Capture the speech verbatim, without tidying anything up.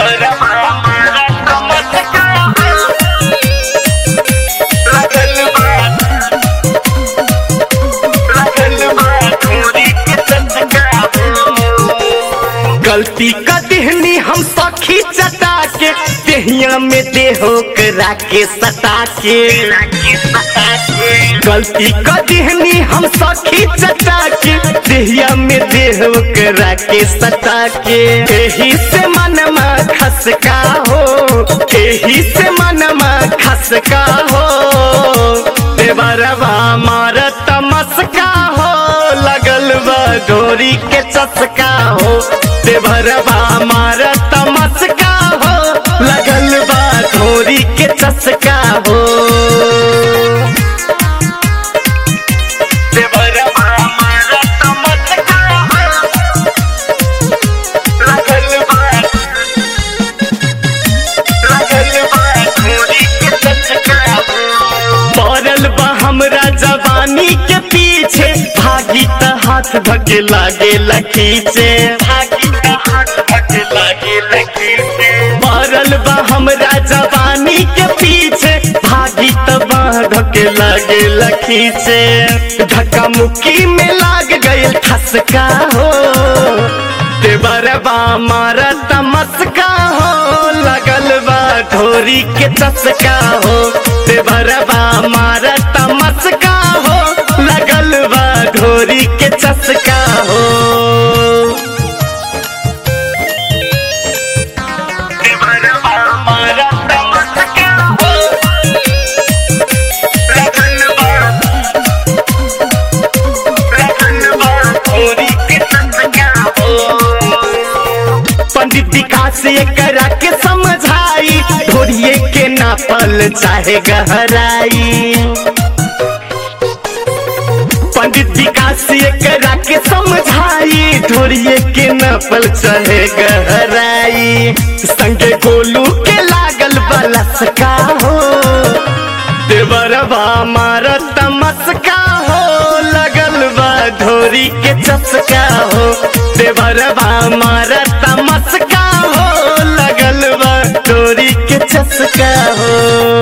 गलती का देहनी हम सखी चटा के देहिया में देहो करा के सटा के गलती का देहनी हम सखी चटा के देहिया में देहो करा के सटा के एही से मनमा खसका हो एही से मनमा खसका हो देवरवा मारा तमस्का हो लगल बा डोरी के चस्का हो देवरवा मारा तमस्का हो लगल बा डोरी के चस्का हो देवरवा मारा तमस्का हो लगल बा लगल बा डोरी के चस्का हो पड़ल बा हमरा जवानी के पीछे भागी त हाथ धके लागे लखीचे भागी त हाथ धके लागे लखीचे पड़ल बा हमरा जवानी के पीछे भागी त बाह धके लागे लखीचे धक्का मुक्की में लाग गइल ठसका हो देवरवा मारा तमस्का हो लगल बा ढोरी के चस्का हो देवरवा मारा तमस्का हो लगल बा ढोरी के चस्का हो देवरवा मारा तमस्का हो लगल बा लगल बा ढोरी के चस्का हो पंडित विकास करा के समझाई ढोरिए के नापल चाहे गहराई पंडित विकास करा के समझाई ढोरिए के नापल चाहे गहराई संगे गोलू के लागल बलसका हो देवरवा मारा तमस्का हो लगल बा ढोरी के चस्का हो देवरवा मारा तमस्का हो लगल बा ढोरी के चस्का हो।